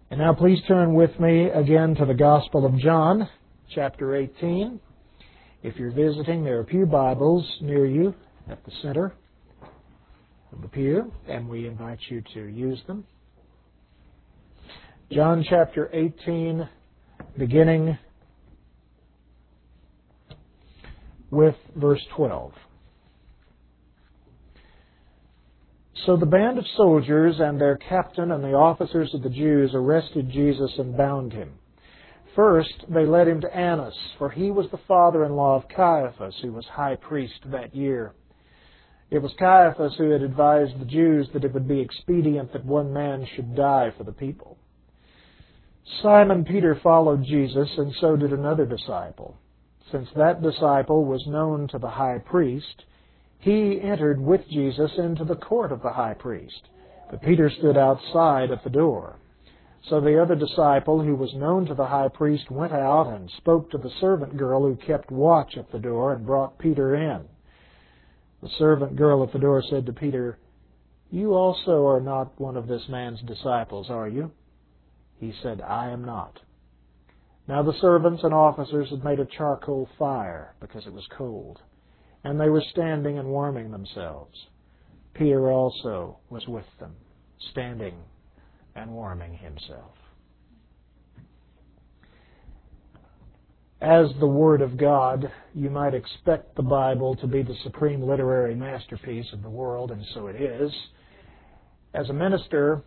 And now please turn with me again to the Gospel of John, chapter 18. If you're visiting, there are pew Bibles near you at the center of the pew, and we invite you to use them. John chapter 18, beginning with verse 12. So the band of soldiers and their captain and the officers of the Jews arrested Jesus and bound him. First, they led him to Annas, for he was the father-in-law of Caiaphas, who was high priest that year. It was Caiaphas who had advised the Jews that it would be expedient that one man should die for the people. Simon Peter followed Jesus, and so did another disciple. Since that disciple was known to the high priest, he entered with Jesus into the court of the high priest, but Peter stood outside at the door. So the other disciple, who was known to the high priest, went out and spoke to the servant girl who kept watch at the door and brought Peter in. The servant girl at the door said to Peter, "You also are not one of this man's disciples, are you?" He said, "I am not." Now the servants and officers had made a charcoal fire because it was cold, and they were standing and warming themselves. Peter also was with them, standing and warming himself. As the Word of God, you might expect the Bible to be the supreme literary masterpiece of the world, and so it is. As a minister,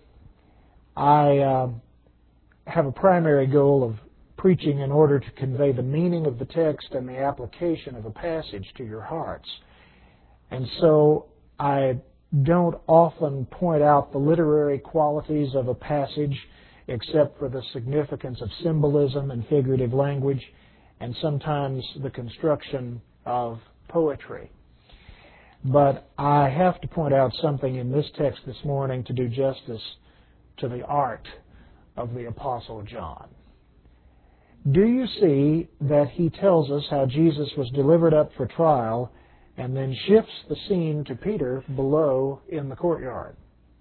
I have a primary goal of preaching in order to convey the meaning of the text and the application of a passage to your hearts. And so I don't often point out the literary qualities of a passage except for the significance of symbolism and figurative language and sometimes the construction of poetry. But I have to point out something in this text this morning to do justice to the art of the Apostle John. Do you see that he tells us how Jesus was delivered up for trial and then shifts the scene to Peter below in the courtyard?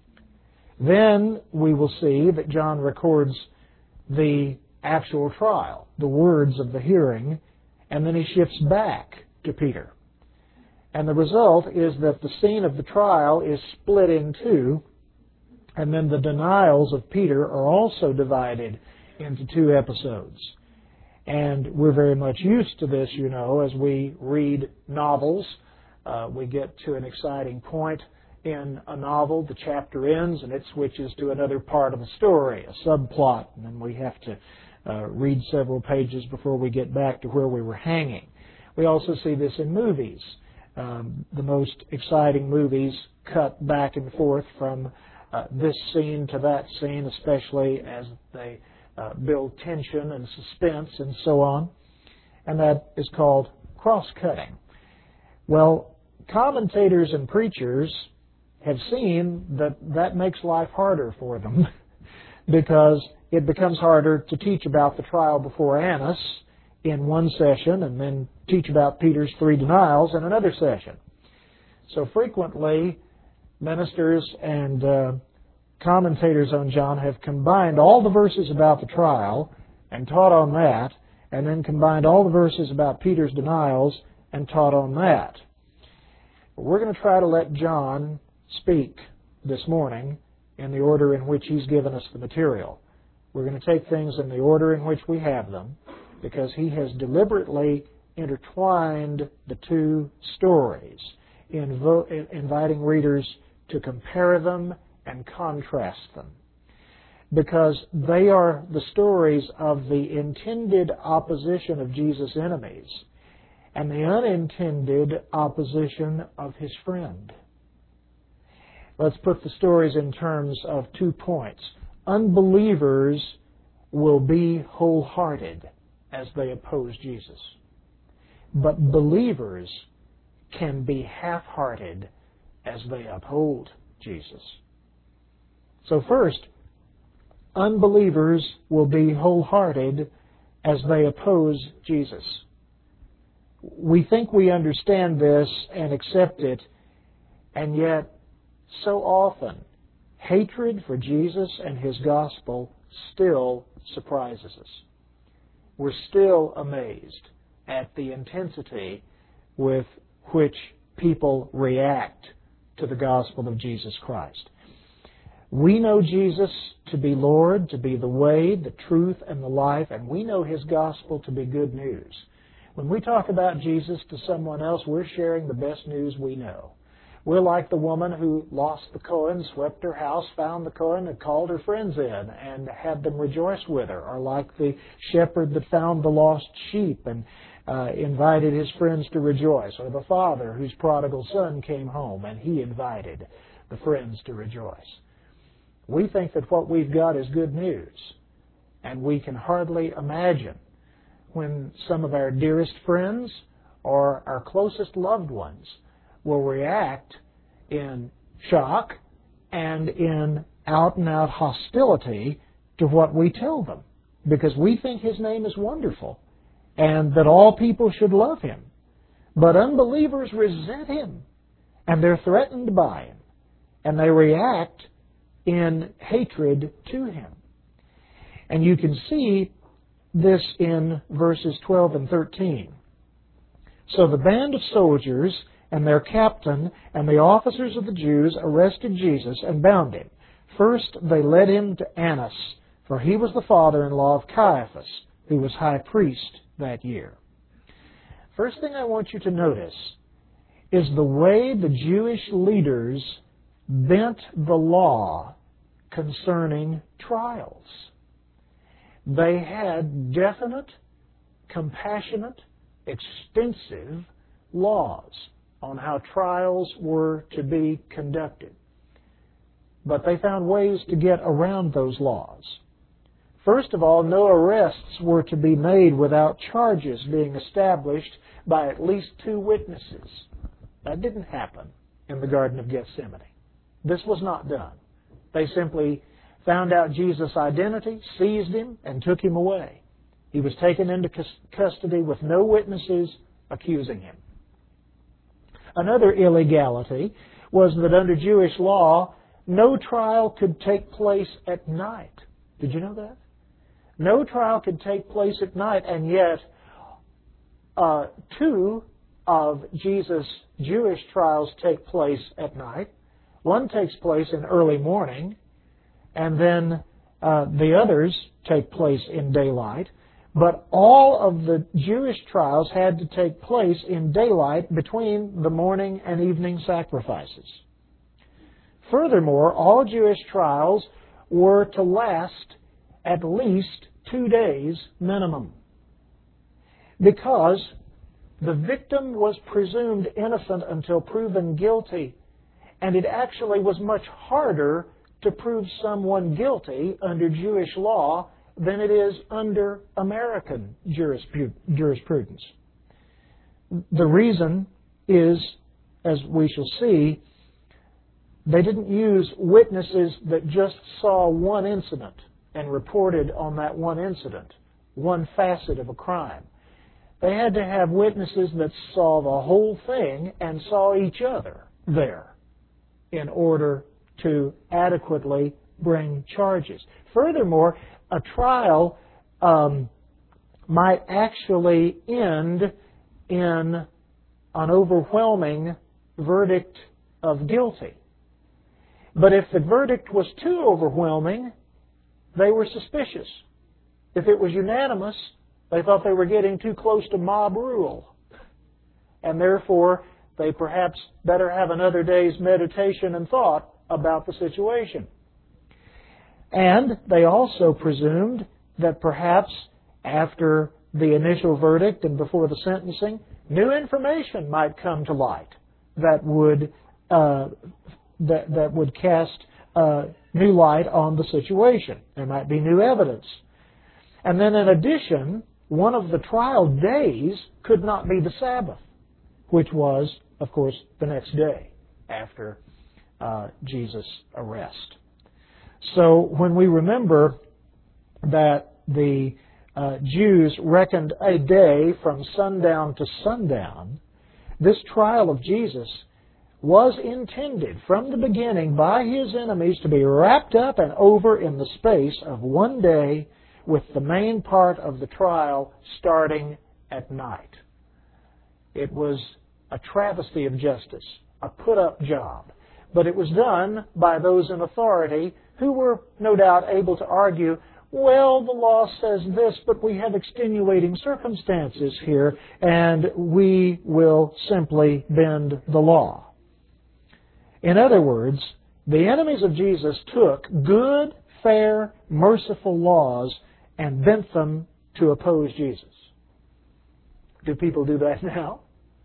Then we will see that John records the actual trial, the words of the hearing, and then he shifts back to Peter. And the result is that the scene of the trial is split in two, and then the denials of Peter are also divided into two episodes. And we're very much used to this, you know, as we read novels. We get to an exciting point in a novel, the chapter ends, and it switches to another part of the story, a subplot, and then we have to read several pages before we get back to where we were hanging. We also see this in movies. The most exciting movies cut back and forth from this scene to that scene, especially as they build tension and suspense and so on. And that is called cross-cutting. Well, commentators and preachers have seen that that makes life harder for them because it becomes harder to teach about the trial before Annas in one session and then teach about Peter's 3 denials in another session. So frequently, ministers and commentators on John have combined all the verses about the trial and taught on that, and then combined all the verses about Peter's denials and taught on that. But we're going to try to let John speak this morning in the order in which he's given us the material. We're going to take things in the order in which we have them because he has deliberately intertwined the two stories, inviting readers to compare them and contrast them, because they are the stories of the intended opposition of Jesus' enemies and the unintended opposition of his friend. Let's put the stories in terms of 2 points. Unbelievers will be wholehearted as they oppose Jesus, but believers can be half-hearted as they uphold Jesus. So first, unbelievers will be wholehearted as they oppose Jesus. We think we understand this and accept it, and yet so often hatred for Jesus and His gospel still surprises us. We're still amazed at the intensity with which people react to the gospel of Jesus Christ. We know Jesus to be Lord, to be the way, the truth, and the life, and we know His gospel to be good news. When we talk about Jesus to someone else, we're sharing the best news we know. We're like the woman who lost the coin, swept her house, found the coin, and called her friends in and had them rejoice with her. Or like the shepherd that found the lost sheep and invited his friends to rejoice. Or the father whose prodigal son came home and he invited the friends to rejoice. We think that what we've got is good news. And we can hardly imagine when some of our dearest friends or our closest loved ones will react in shock and in out-and-out hostility to what we tell them, because we think His name is wonderful and that all people should love Him. But unbelievers resent Him, and they're threatened by Him, and they react in hatred to Him. And you can see this in verses 12 and 13. So the band of soldiers and their captain and the officers of the Jews arrested Jesus and bound Him. First they led Him to Annas, for he was the father-in-law of Caiaphas, who was high priest that year. First thing I want you to notice is the way the Jewish leaders bent the law concerning trials. They had definite, compassionate, extensive laws on how trials were to be conducted. But they found ways to get around those laws. First of all, no arrests were to be made without charges being established by at least 2 witnesses. That didn't happen in the Garden of Gethsemane. This was not done. They simply found out Jesus' identity, seized Him, and took Him away. He was taken into custody with no witnesses accusing Him. Another illegality was that under Jewish law, no trial could take place at night. Did you know that? No trial could take place at night, and yet 2 of Jesus' Jewish trials take place at night. One takes place in early morning, and then the others take place in daylight. But all of the Jewish trials had to take place in daylight between the morning and evening sacrifices. Furthermore, all Jewish trials were to last at least 2 days minimum, because the victim was presumed innocent until proven guilty, and it actually was much harder to prove someone guilty under Jewish law than it is under American jurisprudence. The reason is, as we shall see, they didn't use witnesses that just saw one incident and reported on that one incident, one facet of a crime. They had to have witnesses that saw the whole thing and saw each other there in order to adequately bring charges. Furthermore, a trial might actually end in an overwhelming verdict of guilty. But if the verdict was too overwhelming, they were suspicious. If it was unanimous, they thought they were getting too close to mob rule. And therefore, they perhaps better have another day's meditation and thought about the situation. And they also presumed that perhaps after the initial verdict and before the sentencing, new information might come to light that would cast new light on the situation. There might be new evidence. And then in addition, one of the trial days could not be the Sabbath, which was, of course, the next day after Jesus' arrest. So when we remember that the Jews reckoned a day from sundown to sundown, this trial of Jesus was intended from the beginning by His enemies to be wrapped up and over in the space of one day, with the main part of the trial starting at night. It was a travesty of justice, a put-up job. But it was done by those in authority who were no doubt able to argue, well, the law says this, but we have extenuating circumstances here, and we will simply bend the law. In other words, the enemies of Jesus took good, fair, merciful laws and bent them to oppose Jesus. Do people do that now?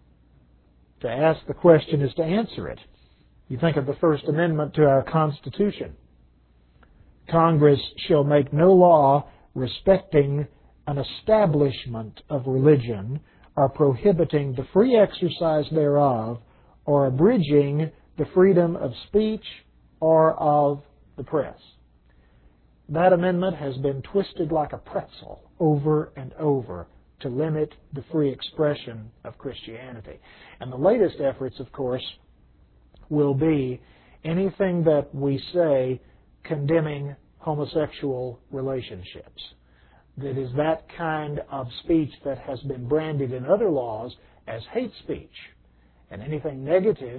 To ask the question is to answer it. You think of the First Amendment to our Constitution. Congress shall make no law respecting an establishment of religion, or prohibiting the free exercise thereof, or abridging the freedom of speech or of the press. That amendment has been twisted like a pretzel over and over to limit the free expression of Christianity. And the latest efforts, of course, will be anything that we say condemning homosexual relationships. That is that kind of speech that has been branded in other laws as hate speech. And anything negative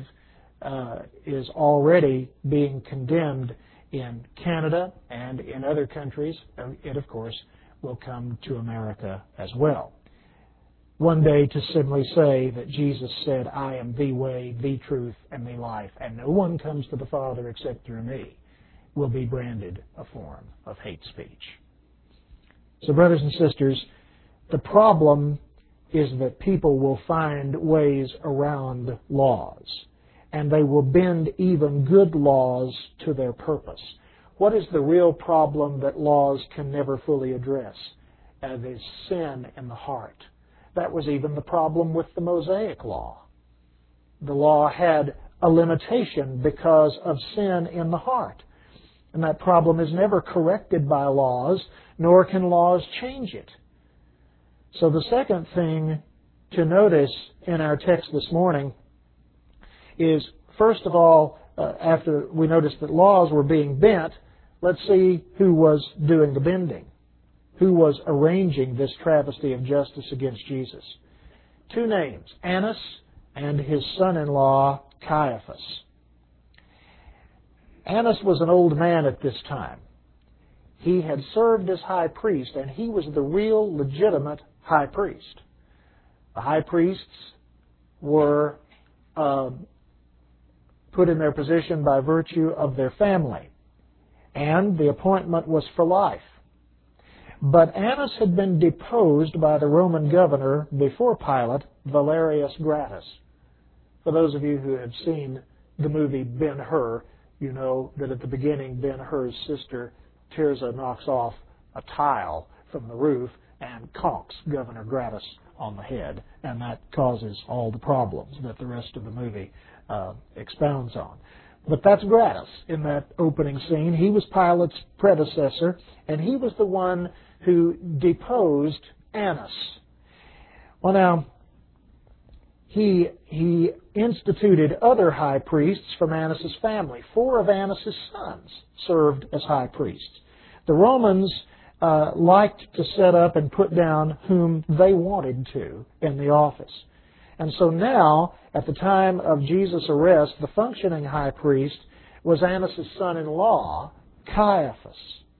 is already being condemned in Canada and in other countries. It, of course, will come to America as well. One day to simply say that Jesus said, I am the way, the truth, and the life, and no one comes to the Father except through me, will be branded a form of hate speech. So, brothers and sisters, the problem is that people will find ways around laws, and they will bend even good laws to their purpose. What is the real problem that laws can never fully address? It is sin in the heart. That was even the problem with the Mosaic Law. The law had a limitation because of sin in the heart. And that problem is never corrected by laws, nor can laws change it. So the second thing to notice in our text this morning is, first of all, after we noticed that laws were being bent, let's see who was doing the bending. Who was arranging this travesty of justice against Jesus. Two names, Annas and his son-in-law, Caiaphas. Annas was an old man at this time. He had served as high priest, and he was the real legitimate high priest. The high priests were put in their position by virtue of their family, and the appointment was for life. But Annas had been deposed by the Roman governor before Pilate, Valerius Gratus. For those of you who have seen the movie Ben-Hur, you know that at the beginning Ben-Hur's sister Tirzah knocks off a tile from the roof and conks Governor Gratus on the head, and that causes all the problems that the rest of the movie expounds on. But that's Gratus in that opening scene. He was Pilate's predecessor, and he was the one who deposed Annas. Well, now, he instituted other high priests from Annas' family. 4 of Annas' sons served as high priests. The Romans liked to set up and put down whom they wanted to in the office. And so now, at the time of Jesus' arrest, the functioning high priest was Annas' son-in-law, Caiaphas.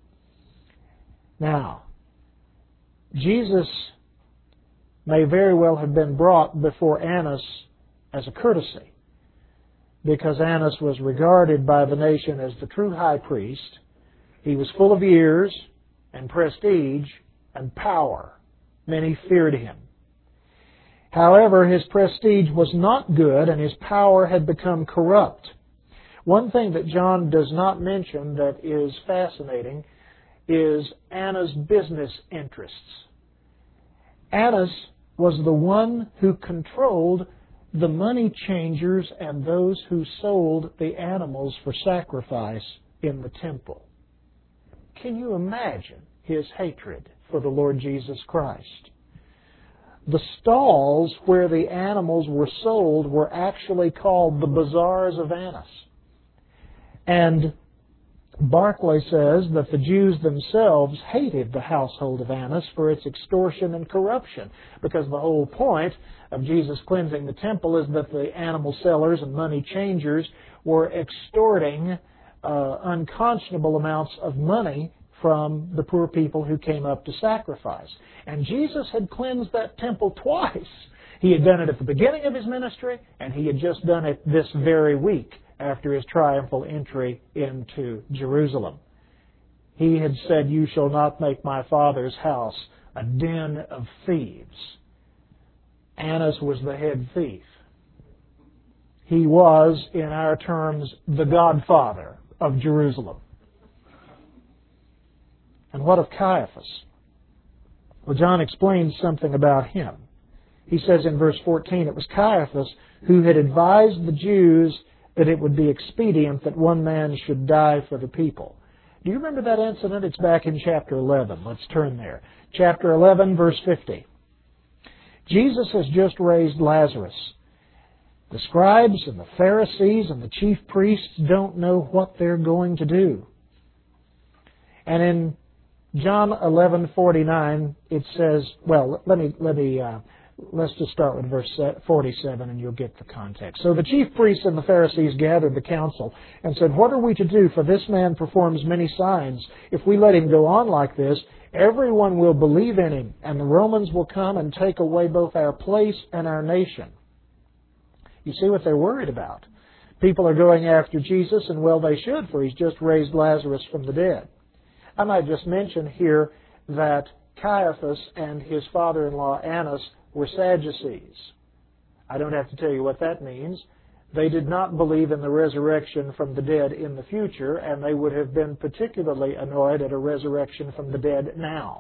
Now, Jesus may very well have been brought before Annas as a courtesy, because Annas was regarded by the nation as the true high priest. He was full of years and prestige and power. Many feared him. However, his prestige was not good, and his power had become corrupt. One thing that John does not mention that is fascinating is Annas' business interests. Annas was the one who controlled the money changers and those who sold the animals for sacrifice in the temple. Can you imagine his hatred for the Lord Jesus Christ? The stalls where the animals were sold were actually called the bazaars of Annas. And Barclay says that the Jews themselves hated the household of Annas for its extortion and corruption, because the whole point of Jesus cleansing the temple is that the animal sellers and money changers were extorting unconscionable amounts of money from the poor people who came up to sacrifice. And Jesus had cleansed that temple twice. He had done it at the beginning of His ministry, and He had just done it this very week after His triumphal entry into Jerusalem. He had said, "You shall not make my Father's house a den of thieves." Annas was the head thief. He was, in our terms, the godfather of Jerusalem. And what of Caiaphas? Well, John explains something about him. He says in verse 14, it was Caiaphas who had advised the Jews that it would be expedient that one man should die for the people. Do you remember that incident? It's back in chapter 11. Let's turn there. Chapter 11, verse 50. Jesus has just raised Lazarus. The scribes and the Pharisees and the chief priests don't know what they're going to do. And in John 11:49, it says, well, let's just start with verse 47 and you'll get the context. So the chief priests and the Pharisees gathered the council and said, "What are we to do? For this man performs many signs. If we let him go on like this, everyone will believe in him, and the Romans will come and take away both our place and our nation." You see what they're worried about. People are going after Jesus, and well, they should, for He's just raised Lazarus from the dead. I might just mention here that Caiaphas and his father-in-law Annas were Sadducees. I don't have to tell you what that means. They did not believe in the resurrection from the dead in the future, and they would have been particularly annoyed at a resurrection from the dead now.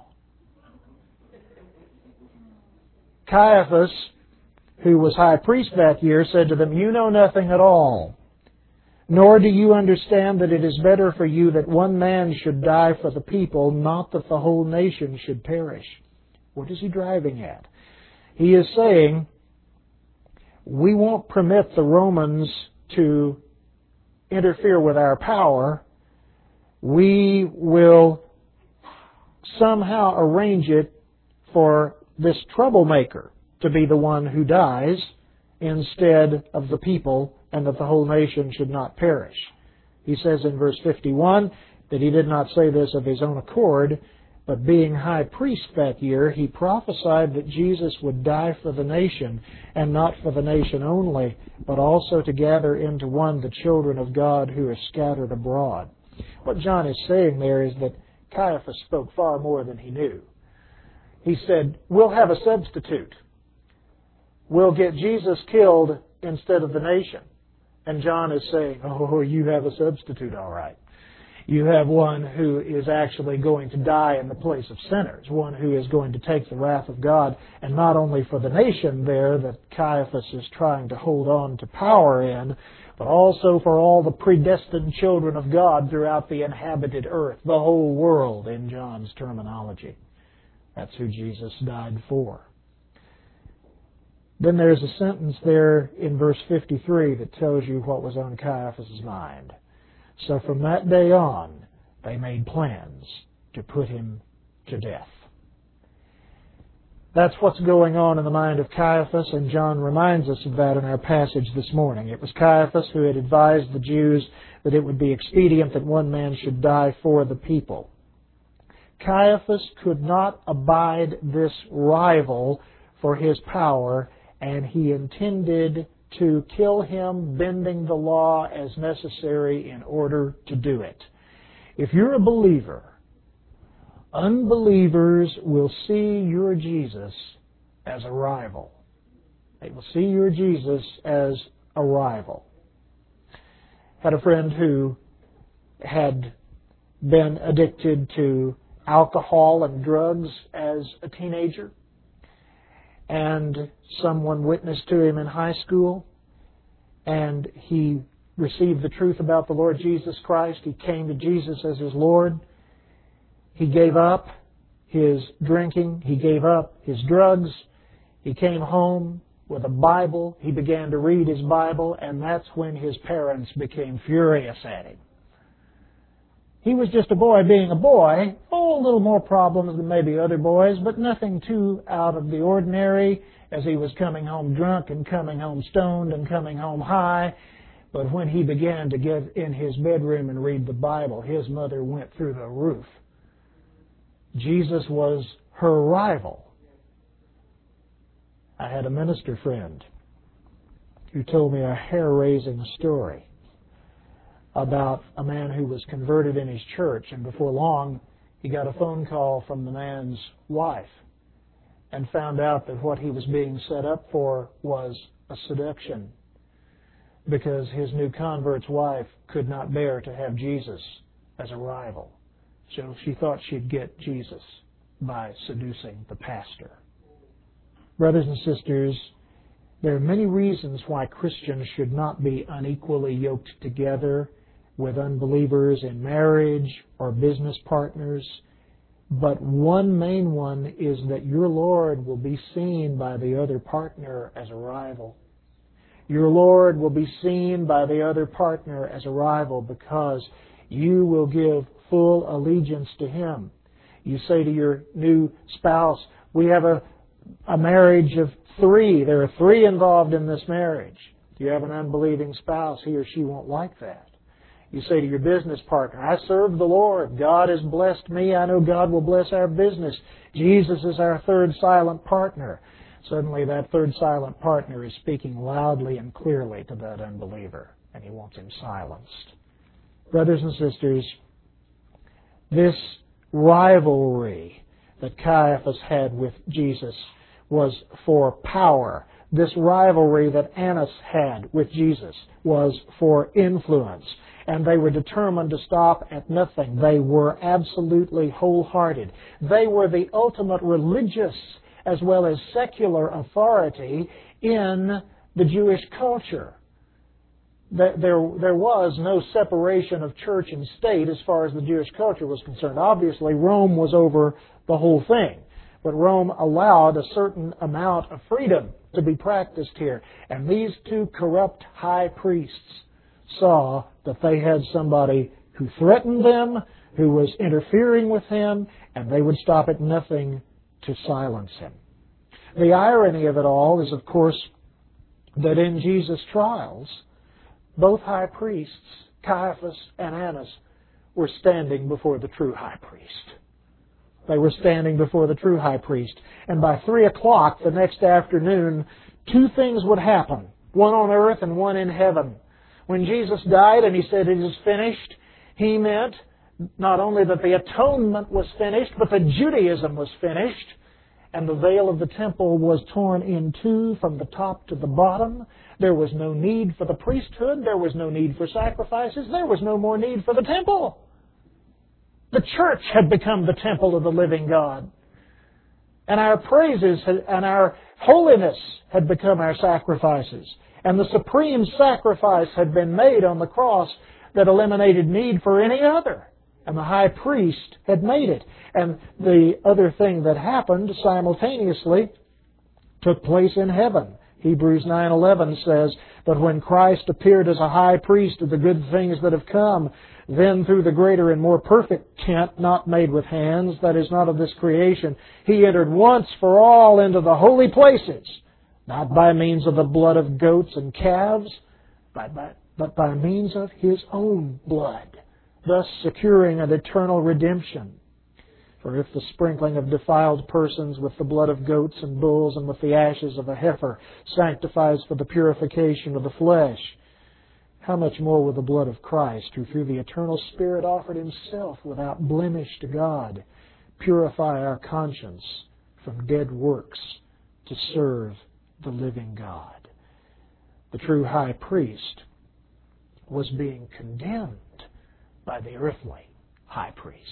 Caiaphas, who was high priest that year, said to them, "You know nothing at all, nor do you understand that it is better for you that one man should die for the people, not that the whole nation should perish." What is he driving at? He is saying, we won't permit the Romans to interfere with our power. We will somehow arrange it for this troublemaker to be the one who dies instead of the people, and that the whole nation should not perish. He says in verse 51 that he did not say this of his own accord, but being high priest that year, he prophesied that Jesus would die for the nation, and not for the nation only, but also to gather into one the children of God who are scattered abroad. What John is saying there is that Caiaphas spoke far more than he knew. He said, we'll have a substitute. We'll get Jesus killed instead of the nation. And John is saying, oh, you have a substitute, all right. You have one who is actually going to die in the place of sinners, one who is going to take the wrath of God, and not only for the nation there that Caiaphas is trying to hold on to power in, but also for all the predestined children of God throughout the inhabited earth, the whole world in John's terminology. That's who Jesus died for. Then there's a sentence there in verse 53 that tells you what was on Caiaphas' mind. So from that day on, they made plans to put him to death. That's what's going on in the mind of Caiaphas, and John reminds us of that in our passage this morning. It was Caiaphas who had advised the Jews that it would be expedient that one man should die for the people. Caiaphas could not abide this rival for his power, and he intended to kill him, bending the law as necessary in order to do it. If you're a believer, unbelievers will see your Jesus as a rival. They will see your Jesus as a rival. Had a friend who had been addicted to alcohol and drugs as a teenager, and someone witnessed to him in high school, and he received the truth about the Lord Jesus Christ. He came to Jesus as his Lord. He gave up his drinking. He gave up his drugs. He came home with a Bible. He began to read his Bible, and that's when his parents became furious at him. He was just a boy being a boy. Oh, a little more problems than maybe other boys, but nothing too out of the ordinary, as he was coming home drunk and coming home stoned and coming home high. But when he began to get in his bedroom and read the Bible, his mother went through the roof. Jesus was her rival. I had a minister friend who told me a hair-raising story about a man who was converted in his church, and before long he got a phone call from the man's wife and found out that what he was being set up for was a seduction, because his new convert's wife could not bear to have Jesus as a rival. So she thought she'd get Jesus by seducing the pastor. Brothers and sisters, there are many reasons why Christians should not be unequally yoked together with unbelievers in marriage or business partners. But one main one is that your Lord will be seen by the other partner as a rival. Your Lord will be seen by the other partner as a rival because you will give full allegiance to Him. You say to your new spouse, we have a marriage of 3. There are 3 involved in this marriage. If you have an unbelieving spouse, he or she won't like that. You say to your business partner, I serve the Lord. God has blessed me. I know God will bless our business. Jesus is our third silent partner. Suddenly that third silent partner is speaking loudly and clearly to that unbeliever, and he wants him silenced. Brothers and sisters, this rivalry that Caiaphas had with Jesus was for power. This rivalry that Annas had with Jesus was for influence. And they were determined to stop at nothing. They were absolutely wholehearted. They were the ultimate religious as well as secular authority in the Jewish culture. There was no separation of church and state as far as the Jewish culture was concerned. Obviously, Rome was over the whole thing. But Rome allowed a certain amount of freedom to be practiced here. And these 2 corrupt high priests saw that they had somebody who threatened them, who was interfering with him, and they would stop at nothing to silence him. The irony of it all is, of course, that in Jesus' trials, both high priests, Caiaphas and Annas, were standing before the true high priest. They were standing before the true high priest. And by 3 o'clock the next afternoon, 2 things would happen, one on earth and one in heaven. When Jesus died and He said, it is finished, He meant not only that the atonement was finished, but that Judaism was finished, and the veil of the temple was torn in 2 from the top to the bottom. There was no need for the priesthood. There was no need for sacrifices. There was no more need for the temple. The church had become the temple of the living God. And our praises and our holiness had become our sacrifices. And the supreme sacrifice had been made on the cross that eliminated need for any other. And the high priest had made it. And the other thing that happened simultaneously took place in heaven. Hebrews 9:11 says, but when Christ appeared as a high priest of the good things that have come, then through the greater and more perfect tent, not made with hands, that is not of this creation, He entered once for all into the holy places, not by means of the blood of goats and calves, but by means of His own blood, thus securing an eternal redemption. For if the sprinkling of defiled persons with the blood of goats and bulls and with the ashes of a heifer sanctifies for the purification of the flesh, how much more will the blood of Christ, who through the eternal Spirit offered Himself without blemish to God, purify our conscience from dead works to serve the living God? The true high priest was being condemned by the earthly high priests.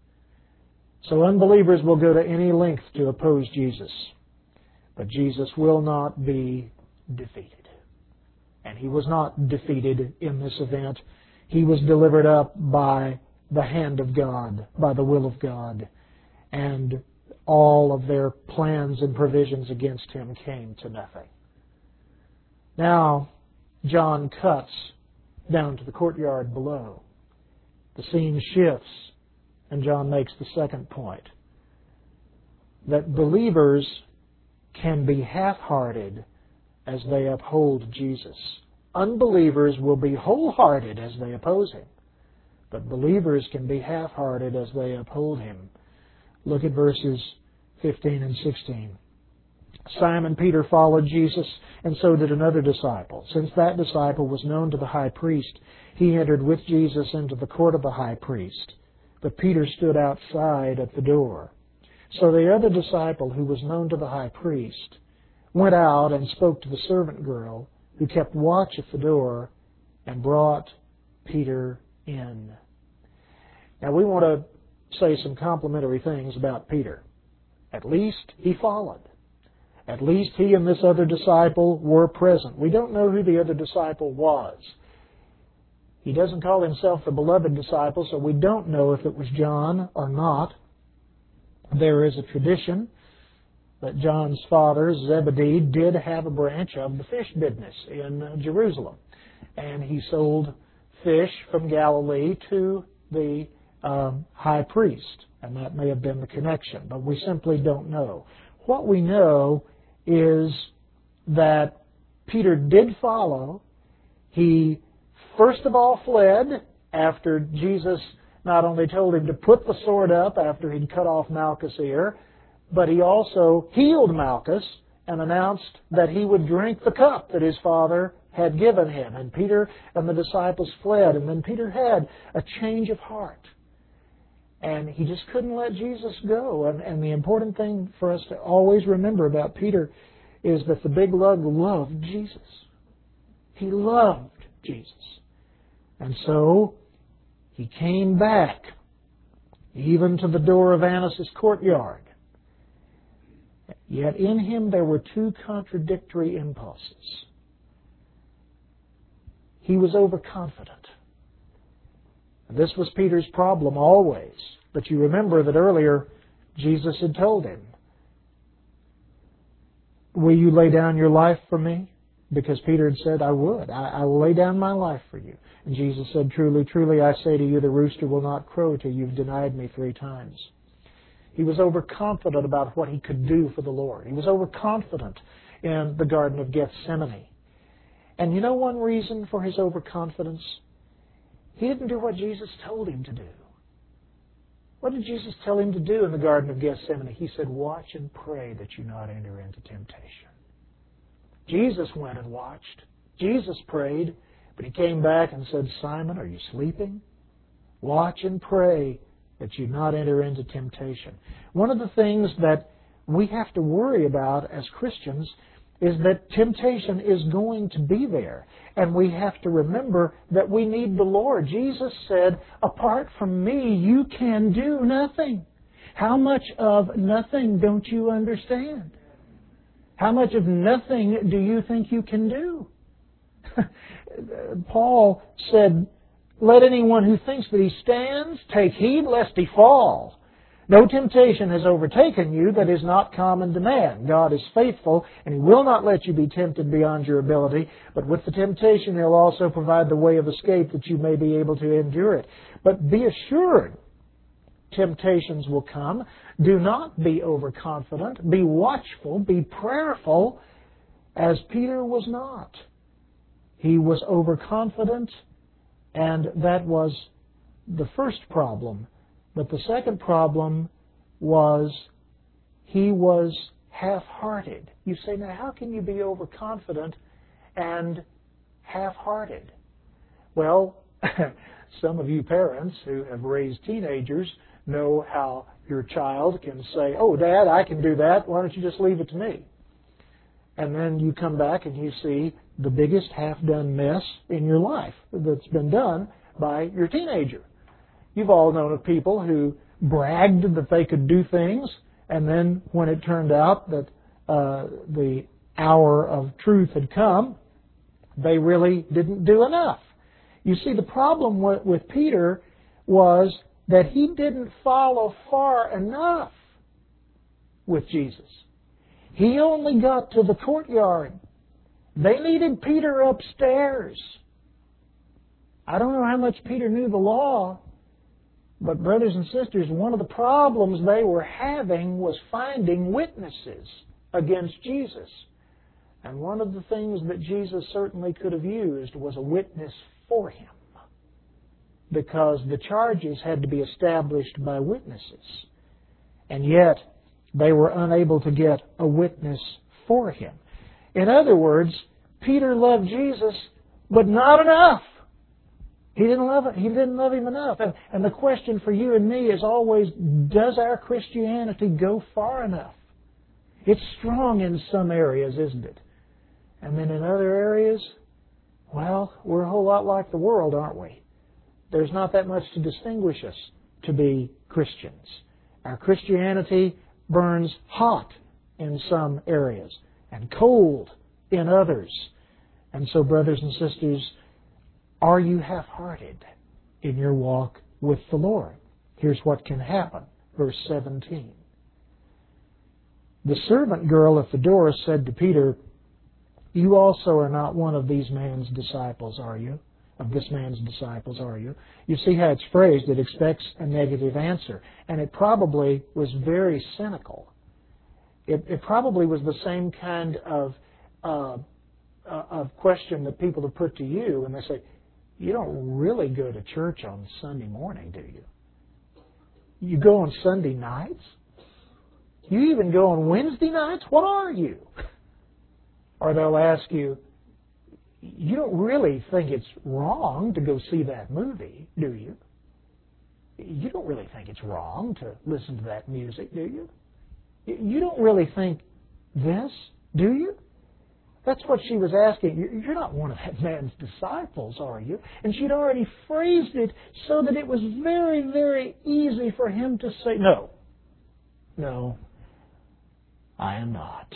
So unbelievers will go to any length to oppose Jesus, but Jesus will not be defeated. And He was not defeated in this event. He was delivered up by the hand of God, by the will of God. And all of their plans and provisions against him came to nothing. Now, John cuts down to the courtyard below. The scene shifts, and John makes the second point, that believers can be half-hearted as they uphold Jesus. Unbelievers will be wholehearted as they oppose him, but believers can be half-hearted as they uphold him. Look at verses 15 and 16. Simon Peter followed Jesus, and so did another disciple. Since that disciple was known to the high priest, he entered with Jesus into the court of the high priest. But Peter stood outside at the door. So the other disciple, who was known to the high priest, went out and spoke to the servant girl, who kept watch at the door, and brought Peter in. Now we want to say some complimentary things about Peter. At least he followed. At least he and this other disciple were present. We don't know who the other disciple was. He doesn't call himself the beloved disciple, so we don't know if it was John or not. There is a tradition that John's father, Zebedee, did have a branch of the fish business in Jerusalem. And he sold fish from Galilee to the high priest. And that may have been the connection, but we simply don't know. What we know is that Peter did follow. He first of all fled after Jesus not only told him to put the sword up after he'd cut off Malchus' ear, but he also healed Malchus and announced that he would drink the cup that his father had given him. And Peter and the disciples fled, and then Peter had a change of heart. And he just couldn't let Jesus go. And the important thing for us to always remember about Peter is that the big lug loved Jesus. He loved Jesus. And so he came back, even to the door of Annas' courtyard. Yet in him there were two contradictory impulses. He was overconfident. This was Peter's problem always. But you remember that earlier Jesus had told him, "Will you lay down your life for me?" Because Peter had said, "I would. I will lay down my life for you." And Jesus said, "Truly, truly, I say to you, the rooster will not crow till you've denied me 3 times. He was overconfident about what he could do for the Lord. He was overconfident in the Garden of Gethsemane. And you know one reason for his overconfidence? He didn't do what Jesus told him to do. What did Jesus tell him to do in the Garden of Gethsemane? He said, "Watch and pray that you not enter into temptation." Jesus went and watched. Jesus prayed, but he came back and said, "Simon, are you sleeping? Watch and pray that you not enter into temptation." One of the things that we have to worry about as Christians is that temptation is going to be there. And we have to remember that we need the Lord. Jesus said, "Apart from me, you can do nothing." How much of nothing don't you understand? How much of nothing do you think you can do? Paul said, "Let anyone who thinks that he stands take heed lest he fall. No temptation has overtaken you that is not common to man. God is faithful, and He will not let you be tempted beyond your ability. But with the temptation, He'll also provide the way of escape that you may be able to endure it. But be assured, temptations will come. Do not be overconfident. Be watchful. Be prayerful, as Peter was not. He was overconfident, and that was the first problem. But the second problem was he was half-hearted. You say, now how can you be overconfident and half-hearted? Well, some of you parents who have raised teenagers know how your child can say, "Oh, Dad, I can do that. Why don't you just leave it to me?" And then you come back and you see the biggest half-done mess in your life that's been done by your teenager. You've all known of people who bragged that they could do things, and then when it turned out that the hour of truth had come, they really didn't do enough. You see, the problem with Peter was that he didn't follow far enough. with Jesus. He only got to the courtyard. They needed Peter upstairs. I don't know how much Peter knew the law, but brothers and sisters, one of the problems they were having was finding witnesses against Jesus. And one of the things that Jesus certainly could have used was a witness for Him, because the charges had to be established by witnesses. And yet, they were unable to get a witness for Him. In other words, Peter loved Jesus, but not enough. He didn't love Him enough. And the question for you and me is always, does our Christianity go far enough? It's strong in some areas, isn't it? And then in other areas, well, we're a whole lot like the world, aren't we? There's not that much to distinguish us to be Christians. Our Christianity burns hot in some areas and cold in others. And so, brothers and sisters, are you half-hearted in your walk with the Lord? Here's what can happen. Verse 17. The servant girl at the door said to Peter, "You also are not one of these man's disciples, are you? Of this man's disciples, are you?" You see how it's phrased. It expects a negative answer. And it probably was very cynical. It probably was the same kind of question that people have put to you when they say, "You don't really go to church on Sunday morning, do you? You go on Sunday nights? You even go on Wednesday nights? What are you?" Or they'll ask you, "You don't really think it's wrong to go see that movie, do you? You don't really think it's wrong to listen to that music, do you? You don't really think this, do you?" That's what she was asking. You're not one of that man's disciples, are you? And she'd already phrased it so that it was very, very easy for him to say, No, I am not.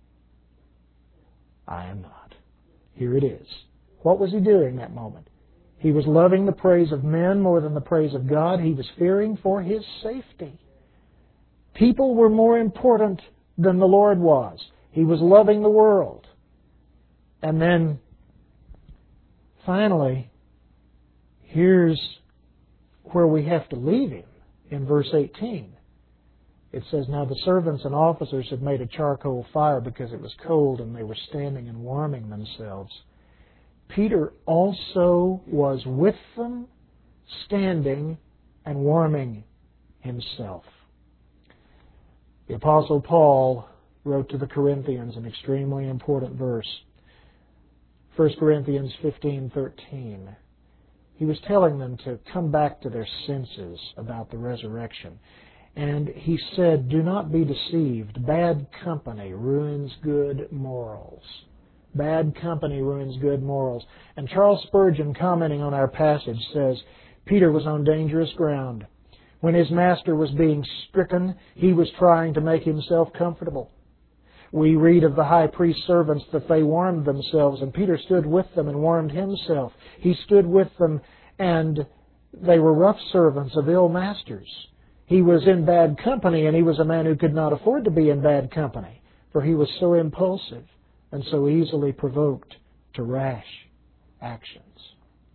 I am not. Here it is. What was he doing that moment? He was loving the praise of men more than the praise of God. He was fearing for his safety. People were more important than the Lord was. He was loving the world. And then, finally, here's where we have to leave him in verse 18. It says, "Now the servants and officers had made a charcoal fire because it was cold, and they were standing and warming themselves. Peter also was with them, standing and warming himself." The Apostle Paul wrote to the Corinthians an extremely important verse. 1 Corinthians 15:13. He was telling them to come back to their senses about the resurrection. And he said, "Do not be deceived. Bad company ruins good morals." Bad company ruins good morals. And Charles Spurgeon, commenting on our passage, says, Peter was on dangerous ground. When his master was being stricken, he was trying to make himself comfortable. We read of the high priest's servants that they warmed themselves, and Peter stood with them and warmed himself. He stood with them, and they were rough servants of ill masters. He was in bad company, and he was a man who could not afford to be in bad company, for he was so impulsive and so easily provoked to rash actions.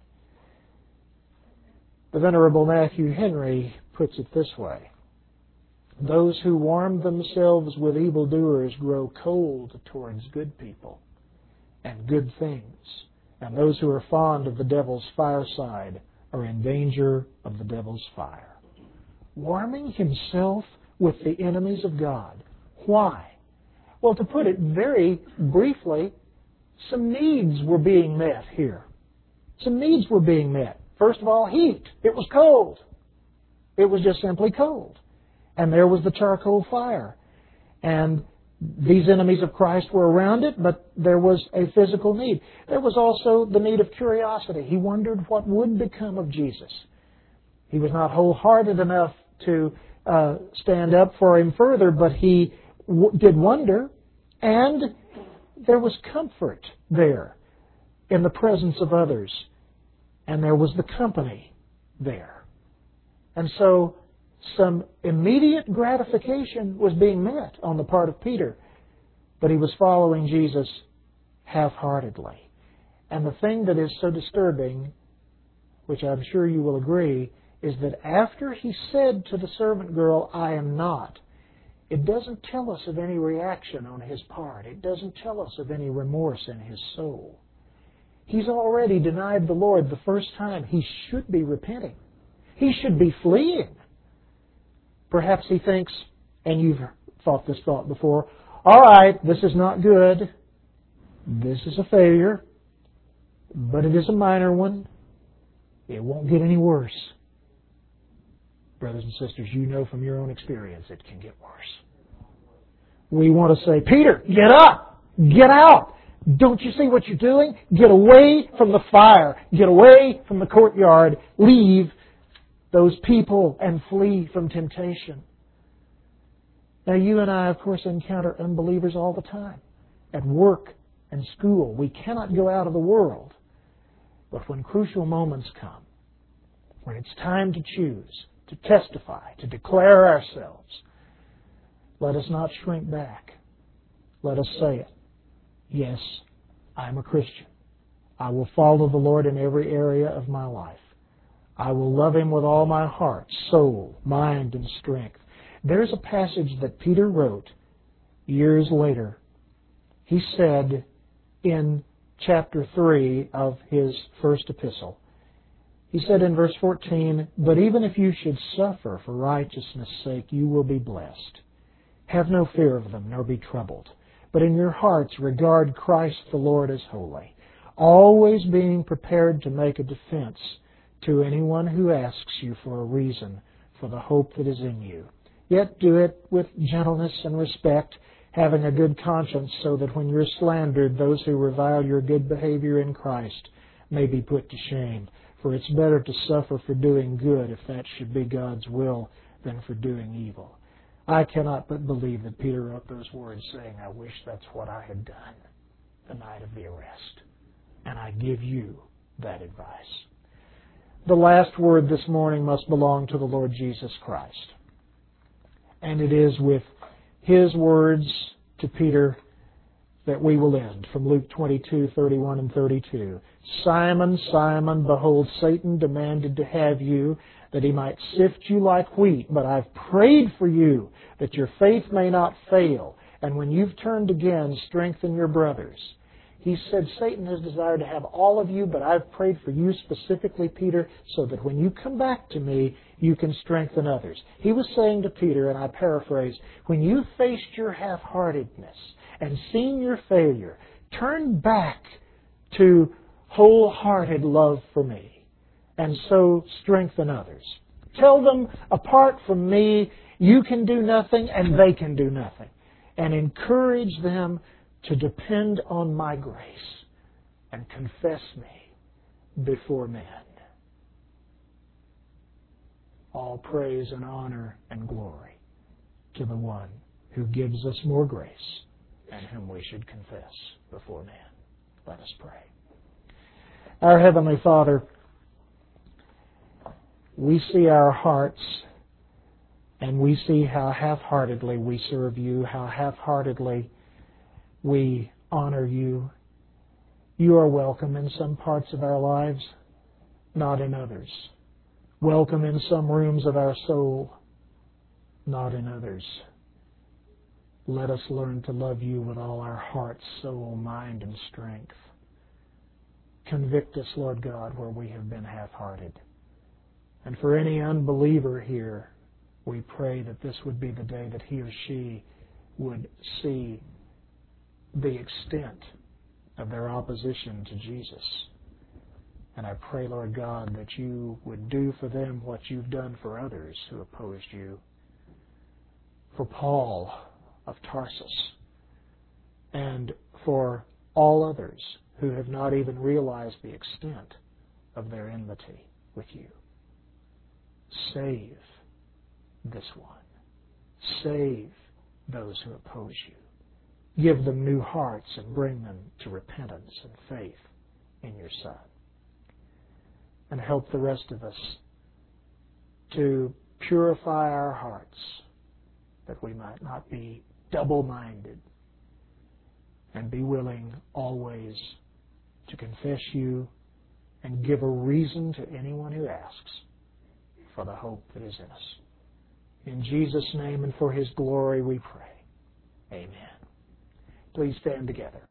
The Venerable Matthew Henry puts it this way: "Those who warm themselves with evildoers grow cold towards good people and good things, and those who are fond of the devil's fireside are in danger of the devil's fire." Warming himself with the enemies of God. Why? Well, to put it very briefly, some needs were being met here. Some needs were being met. First of all, heat. It was cold. It was just simply cold. And there was the charcoal fire. And these enemies of Christ were around it, but there was a physical need. There was also the need of curiosity. He wondered what would become of Jesus. He was not wholehearted enough to stand up for him further, but he did wonder, and there was comfort there in the presence of others, and there was the company there. And so some immediate gratification was being met on the part of Peter, but he was following Jesus half-heartedly. And the thing that is so disturbing, which I'm sure you will agree, is that after he said to the servant girl, "I am not," it doesn't tell us of any reaction on his part. It doesn't tell us of any remorse in his soul. He's already denied the Lord the first time. He should be repenting. He should be fleeing. Perhaps he thinks, and you've thought this thought before, all right, this is not good. This is a failure, but it is a minor one. It won't get any worse. Brothers and sisters, you know from your own experience it can get worse. We want to say, Peter, get up! Get out! Don't you see what you're doing? Get away from the fire. Get away from the courtyard. Leave those people and flee from temptation. Now you and I, of course, encounter unbelievers all the time. At work and school. We cannot go out of the world. But when crucial moments come, when it's time to choose, to testify, to declare ourselves, let us not shrink back. Let us say it. Yes, I'm a Christian. I will follow the Lord in every area of my life. I will love Him with all my heart, soul, mind, and strength. There's a passage that Peter wrote years later. He said in chapter 3 of his first epistle, he said in verse 14, "But even if you should suffer for righteousness' sake, you will be blessed. Have no fear of them, nor be troubled. But in your hearts regard Christ the Lord as holy, always being prepared to make a defense to anyone who asks you for a reason for the hope that is in you. Yet do it with gentleness and respect, having a good conscience, so that when you're slandered, those who revile your good behavior in Christ may be put to shame. For it's better to suffer for doing good, if that should be God's will, than for doing evil." I cannot but believe that Peter wrote those words saying, I wish that's what I had done the night of the arrest. And I give you that advice. The last word this morning must belong to the Lord Jesus Christ. And it is with His words to Peter that we will end, from Luke 22:31 and 32. "Simon, Simon, behold, Satan demanded to have you, that he might sift you like wheat. But I've prayed for you, that your faith may not fail. And when you've turned again, strengthen your brothers." He said, Satan has desired to have all of you, but I've prayed for you specifically, Peter, so that when you come back to me, you can strengthen others. He was saying to Peter, and I paraphrase, when you've faced your half-heartedness and seen your failure, turn back to wholehearted love for me, and so strengthen others. Tell them, apart from me, you can do nothing and they can do nothing. And encourage them to depend on my grace and confess me before men. All praise and honor and glory to the one who gives us more grace and whom we should confess before men. Let us pray. Our Heavenly Father, we see our hearts and we see how half-heartedly we serve you, how half-heartedly we honor you. You are welcome in some parts of our lives, not in others. Welcome in some rooms of our soul, not in others. Let us learn to love you with all our heart, soul, mind, and strength. Convict us, Lord God, where we have been half-hearted. And for any unbeliever here, we pray that this would be the day that he or she would see the extent of their opposition to Jesus. And I pray, Lord God, that you would do for them what you've done for others who opposed you. For Paul of Tarsus, and for all others who have not even realized the extent of their enmity with you. Save this one. Save those who oppose you. Give them new hearts and bring them to repentance and faith in your Son. And help the rest of us to Purify our hearts that we might not be double-minded, and be willing always to confess You and give a reason to anyone who asks for the hope that is in us. In Jesus' name and for His glory we pray. Amen. Please stand together.